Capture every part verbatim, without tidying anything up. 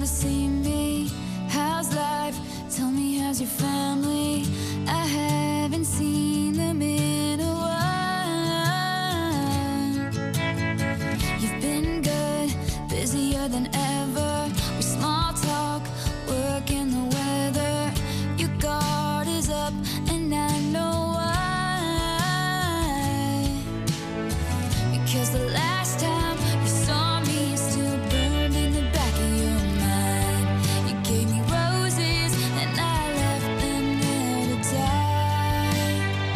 seen me. How's life? Tell me, how's your family? I haven't seen them in a while. You've been good, busier than ever. With small talk, work and the weather. Your guard is up and I know why. Because the last time you saw me is still burned in the back of your mind. You gave me roses and I left them there to die.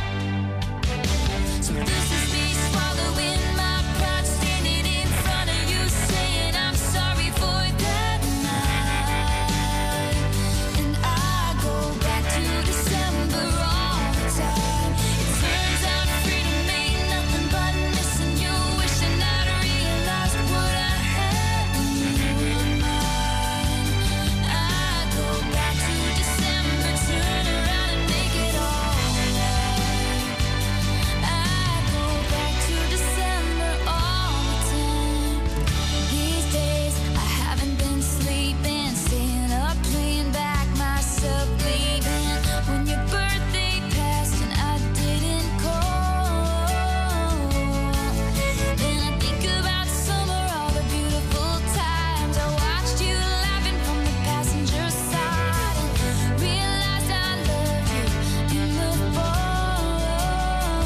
So this is me swallowing my pride, standing in front of you saying I'm sorry for that night. And I go back to December all the time. It turns out freedom ain't nothing but missing you, wishing I'd realized what I had when you were mine. I go back to December, turn around and make it alright. I go back to December all the time. These days I haven't been sleeping, staying up, playing back myself, leaving when your birthday passed and I didn't call. Then I think about summer, all the beautiful times I watched you laughing from the passenger side, and realized I loved you in the fall.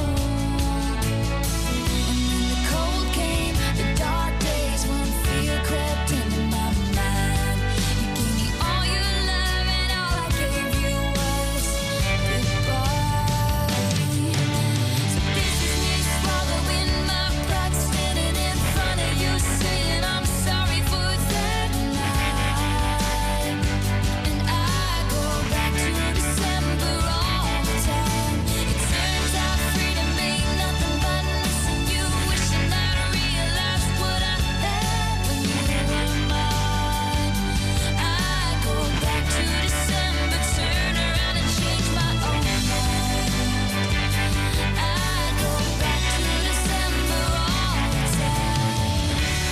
And then the cold came, the dark days when fear crept into my mind. You gave me all your love and all I gave you was goodbye. So this is me swallowing my pride, standing in front of you saying I'm sorry for that night. And I go back to December all the time. It turns out freedom ain't nothing but missing you, wishing I'd realized what I had when you were mine. I go back to December, turn around and change my own mind. I go back to December all the time.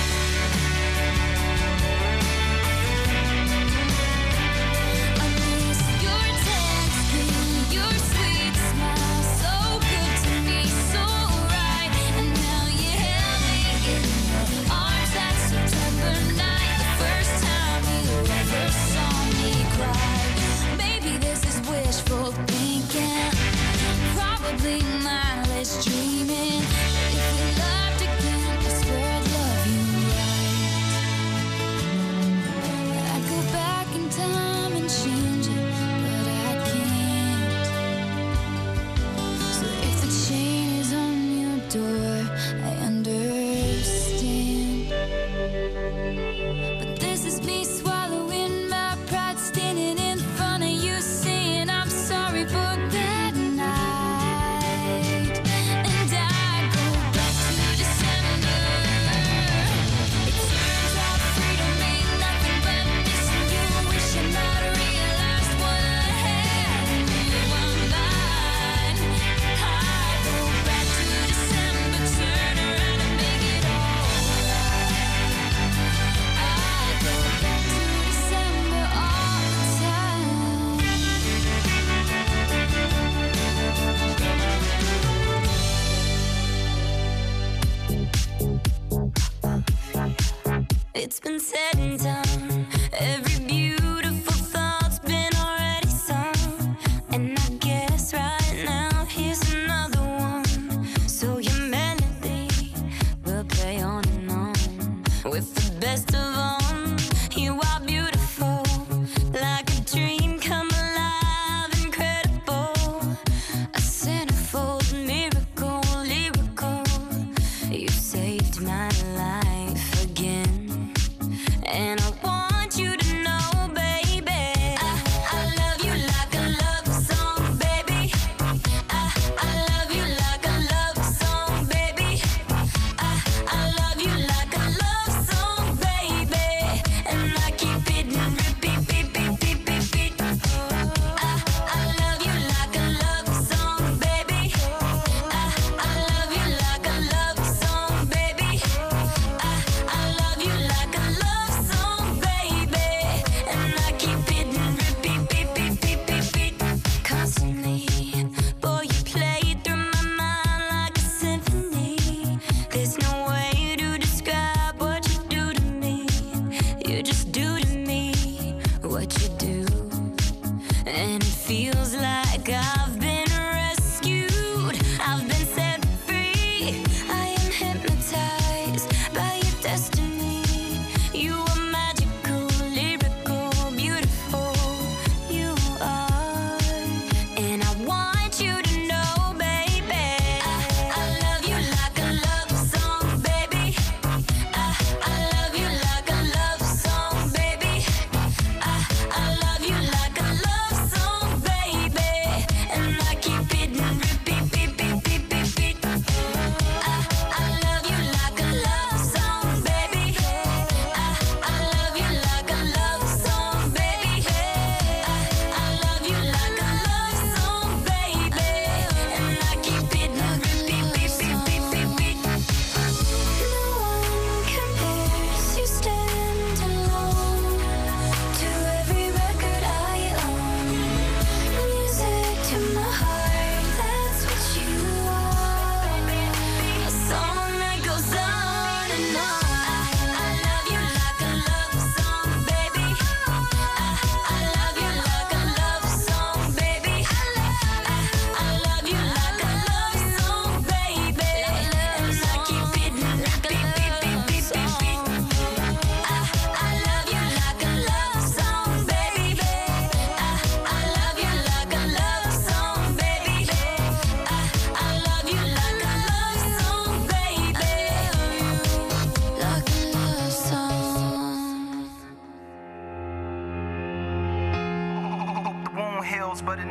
I miss your texting, your sweet smile, so good to me, so right. And now you held me in your arms that September night, the first time you ever saw me cry. Maybe this is wishful thinking, probably mindless dreaming. But if we loved again, I swear I'd love you right. I'd go back in time and change it, but I can't. So if the chain is on your door, I understand. But this is me swallowing my pride, standing in front of you saying I'm sorry for that night. And I go back to December. It turns out freedom ain't nothing but missing you, wishing I'd realized what I had when you were mine. I go back to December, turn around and make it alright. I go back to December all the time. It's been said and done. Every beautiful thought's been already sung. And I guess right now here's another one. So your melody will play on and on. With the best of them, you are beautiful, like a dream come alive, incredible. A centerfold miracle, lyrical. You saved my life again. And I want you to know, baby, I, I love you like a love song, baby. I, I love you like a love song, baby. I, I love you like a love song, baby. And I keep it in repeat, beat, beat, beat, beat, beat. I, I love you like a love song, baby. I, I love you like a love song, baby. I, I love you like a love song,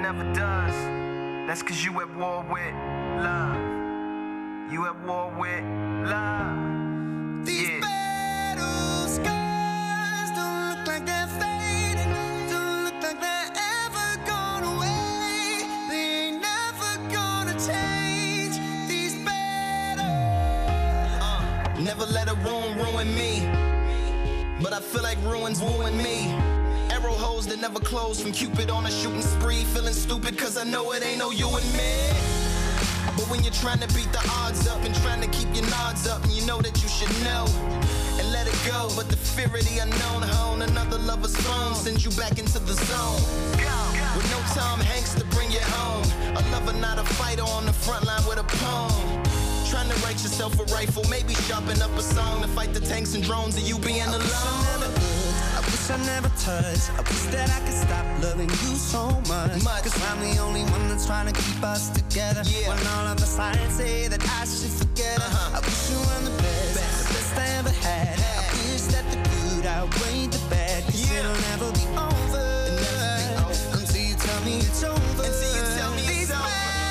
never does. That's cause you at war with love. You at war with love. These yeah. battle scars don't look like they're fading. Don't look like they're ever gone away. They ain't never gonna change. These battles. Uh, never let a ruin ruin me. But I feel like ruins wooing me. Arrow holes that never close from Cupid on a shooting spree. Feeling stupid cause I know it ain't no you and me. But when you're trying to beat the odds up and trying to keep your nods up, and you know that you should know and let it go. But the fear of the unknown hone another lover's phone sends you back into the zone. With no Tom Hanks to bring you home. A lover, not a fighter on the front line with a poem. Trying to write yourself a rifle, maybe sharpen up a song to fight the tanks and drones of you being alone. I wish I never touched. I wish that I could stop loving you so much. much. Cause I'm the only one that's trying to keep us together. Yeah. When all of the signs say that I should forget it. Uh-huh. I wish you were the best, best, the best I ever had. Yeah. I wish that the good outweighed the bad. Cause yeah. it'll never be over. It'll never be over. Until you tell me it's over. Until you tell me it's over.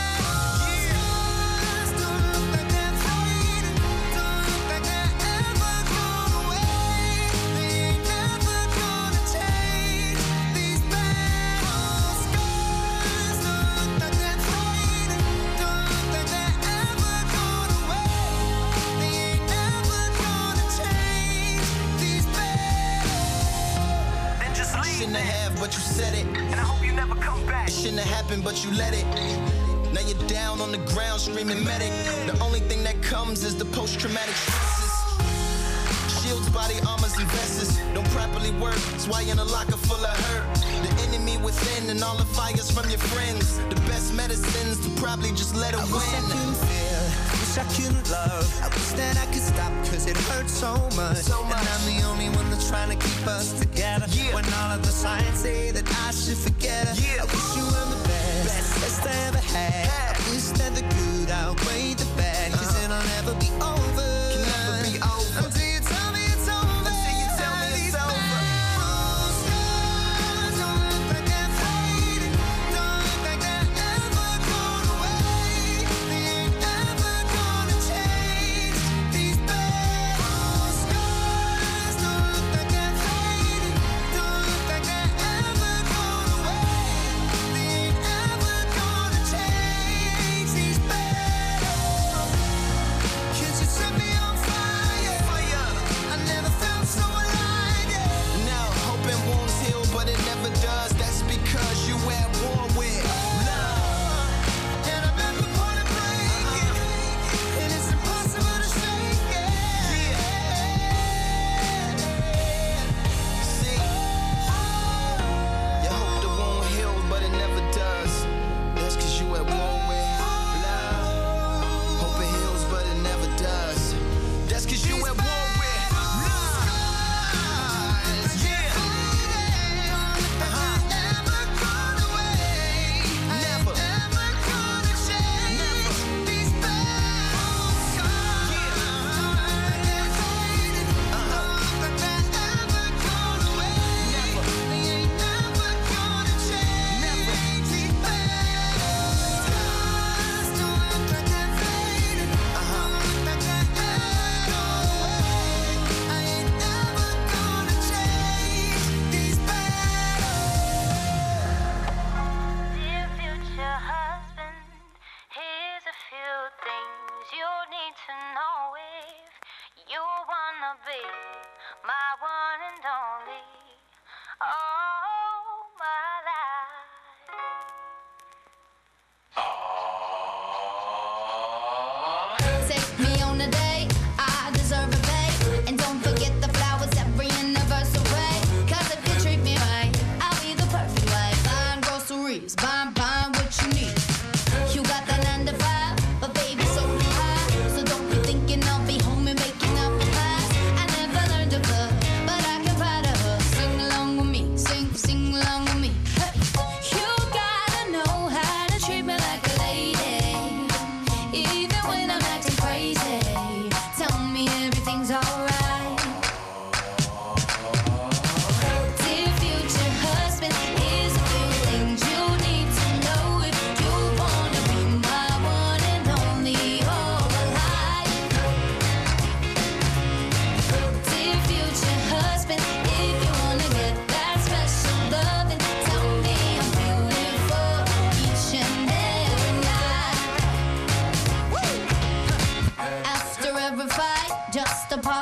But you said it, and I hope you never come back. It shouldn't have happened, but you let it. Now you're down on the ground screaming medic. The only thing that comes is the post-traumatic stresses. Shields, body armors, and vests don't properly work. That's why you're in a locker full of hurt. The enemy within and all the fires from your friends. The best medicines to probably just let it I win. Wish I couldn't feel, wish I couldn't love. I wish that I could stop cause it hurts so much. so much. And I'm the only one that's trying to keep us together. Yeah. When all of the signs say that I should forget her. Yeah. I wish you were the best, best, best I ever had. Yeah. I wish that the good outweighed the bad. Cause uh-huh. it'll never be over. Can never be over. Until you tell me it's over. Until you tell me it's over.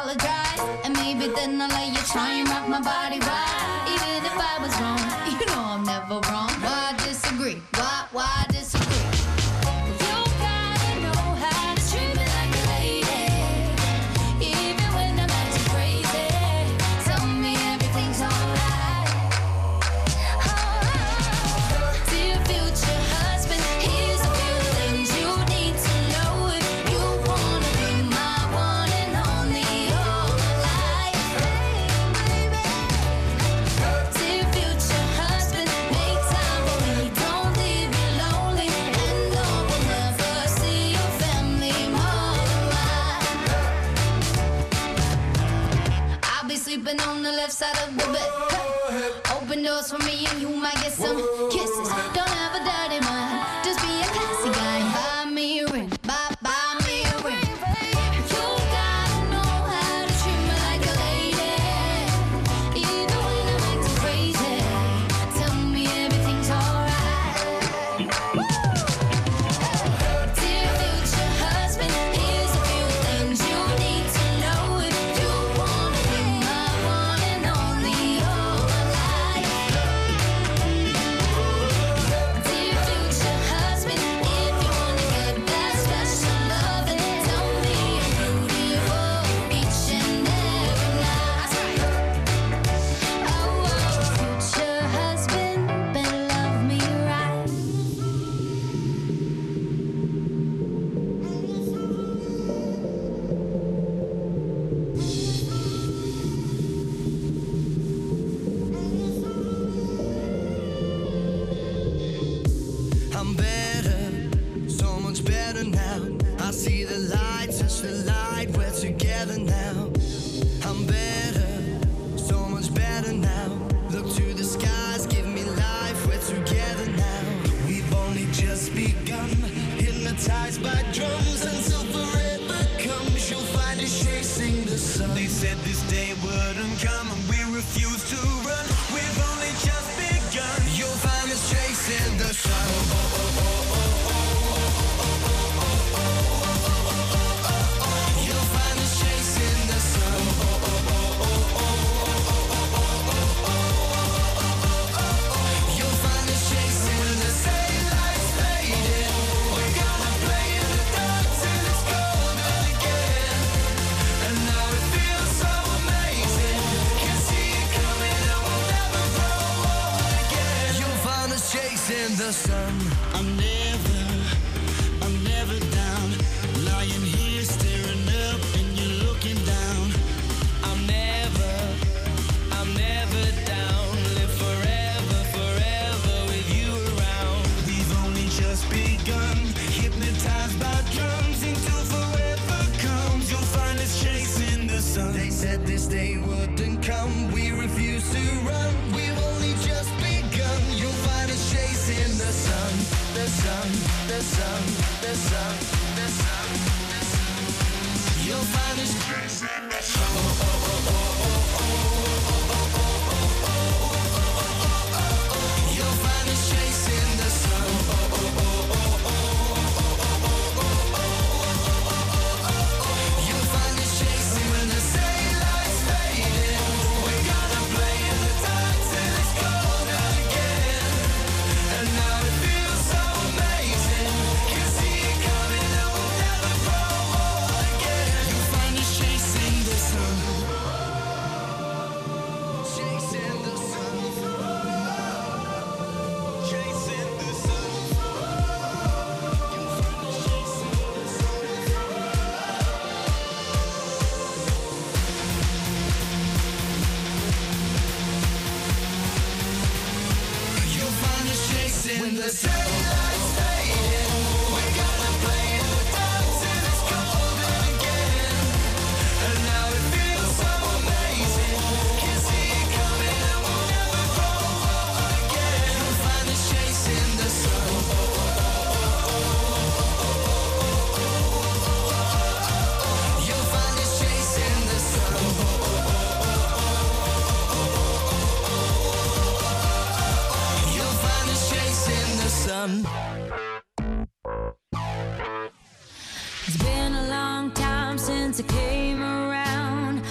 apologize, and maybe then I'll let you try and rock my body right. Even if I was wrong, you know I'm never wrong. Why disagree? Why, why disagree? You gotta know how to treat me like a lady, even when I'm acting crazy. Tell me everything's alright. Oh, dear future husband, here's a few things you need to know if you wanna be my one and only all my life. Dear future husband, make time for me, don't leave me lonely, and no, we'll never see your family more than mine. I'll be sleeping on the left side of the bed. Open doors for me and you might get some kisses. Don't have a dirty mind, just be a classy guy. Buy me a ring, buy, buy me a ring. You gotta know how to treat me like a lady, even when I'm acting crazy. Tell me everything's alright. Dear future husband, here's a few things you need to know if you wanna be my one and only all my life. Dear future husband, if you wanna get that special loving, tell me you're beautiful each and every night. Oh, future husband, better love me right. I'm better, so much better now. I see the light, touch the light, we're together now. I'm better, so much better now. Look to the skies, give me life, we're together now. We've only just begun, hypnotized by drums until forever comes. You'll find us chasing the sun. They said this day wouldn't come and we refuse to run. We've only just begun. You'll find us chasing the sun. You'll find us chasing the sun. You'll find us chasing when the daylight's fading. We're gonna play in the dark till it's golden again. And now it feels so amazing. Can see it coming and we'll never grow old again. You'll find us chasing the sun. I'm never, I'm never down. Lying here staring up and you're looking down. I'm never, I'm never down. Live forever, forever with you around. We've only just begun, hypnotized by drums until forever comes. You'll find us chasing the sun. They said this day wouldn't come. We refuse to run. We've only just begun. You'll find us chasing the sun, the sun, the sun, the sun, the sun, the sun. You'll find us chasing the sun. You'll find us chasing the sun. You'll find us chasing when the daylight's fading. We're gonna play in the dark till it's golden again. And now it feels so amazing. Can see it coming and we'll never grow old again. You'll find us chasing the sun. Chasing the sun. Chasing the sun. You'll find us chasing the sun. You'll find us chasing when the daylight's fading. We're gonna play in the dark till it's golden again. And now it feels so amazing. Can see it coming and we'll never grow old again. You'll find us chasing the sun. You'll find us chasing the sun. You'll find us chasing the sun. It's been a long time since I came around.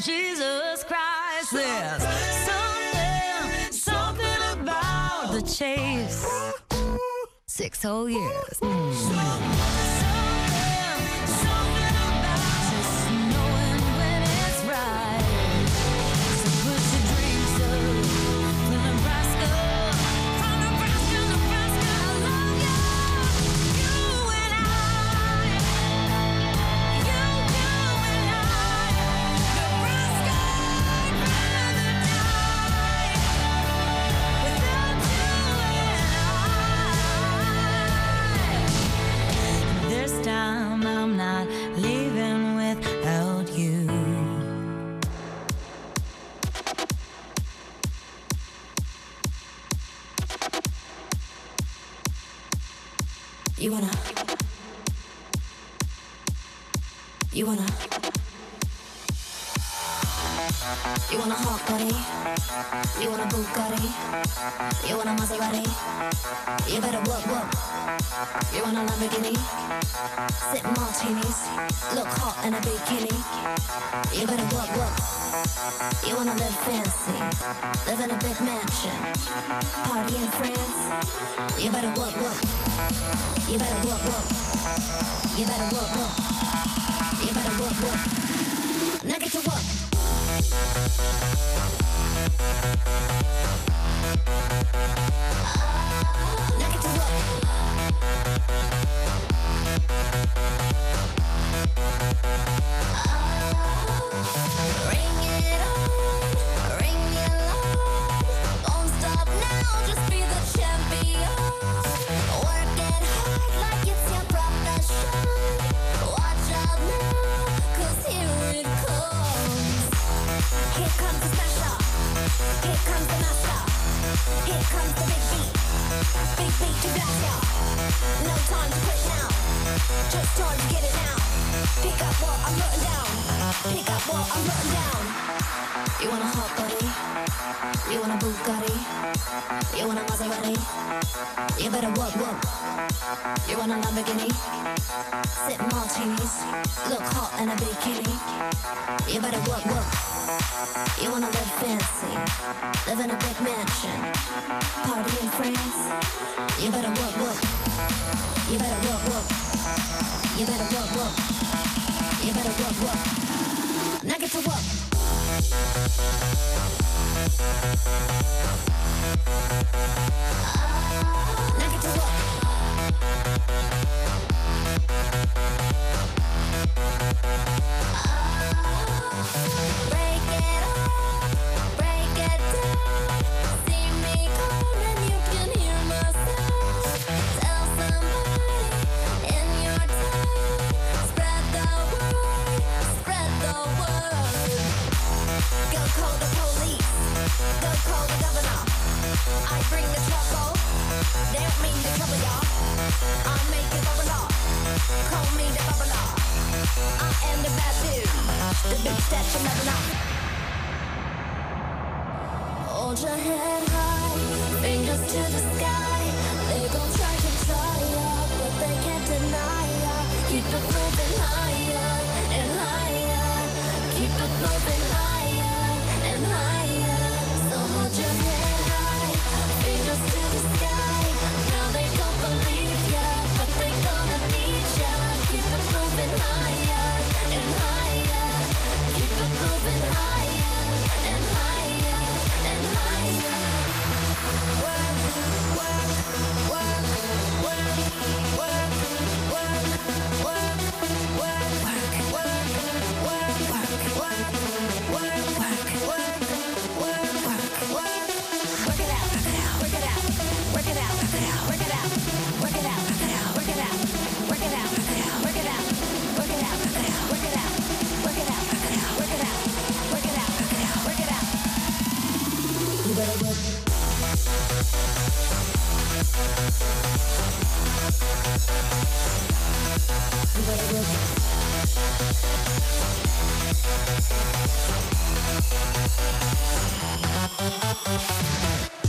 Jesus Christ. There's something, something about the chase. Six whole years. Mm. Something, something about just knowing when it's right. So put your dreams up to Nebraska. From Nebraska, Nebraska, I love you. You and I. You, you and I. Nebraska, I'd rather die without you and I. This time I'm not leaving without you. You wanna, you wanna, you wanna hot body, you wanna Bugatti, you wanna Maserati, you better work, work. You want a Lamborghini, sip martinis, look hot in a bikini. You better work, work. You wanna live fancy, live in a big mansion, party in France. You better work, work. You better work, work. You better work, work. You better work, work. Now get to work. Now get to work. Ring it on, ring it loud. Don't stop now, just be the champion. Work it hard like it's your profession. Watch out now, 'cause here it comes. Here comes the smasher, here comes the master, here comes the big beat, big beat to blast ya. No time to quit now, just time to get it now. Pick up what I'm putting down, pick up what I'm putting down. You want a hot body, you want a Bugatti, you want a Maserati. You better work, work. You want a Lamborghini, sip martinis, look hot in a bikini. You better work, work. You wanna live fancy, live in a big mansion, party in France. You better work, work. You better work, work. You better work, work. You better work, work. Now get to work. Now get to work. Break it up, break it down. See me calling, you can hear my sound. Tell somebody in your town. Spread the word, spread the word. Go call the police, go call the governor. I bring the trouble, they don't mean to trouble y'all. I make it bubble up, call me the bubbler. I am the bad dude, the bitch that you never know. Hold your head high, fingers to the sky. They gon' try to try ya, but they can't deny ya. Keep it moving higher and higher. Keep it moving higher and higher. So hold your head high, fingers to the sky. Now they don't believe ya, but they gonna need ya. Keep it moving higher and higher. Keep it moving higher and higher and higher. Work, work, work, work, work, work, work, work, work, work, work, work, work, work, work, work, work, work. Work it out, work it out, work it out, work it out, work it out, work it out, work it out, work it out, work it out, work it out, work it out, work it out, work it out, work it out, work it out. You better work. You better work.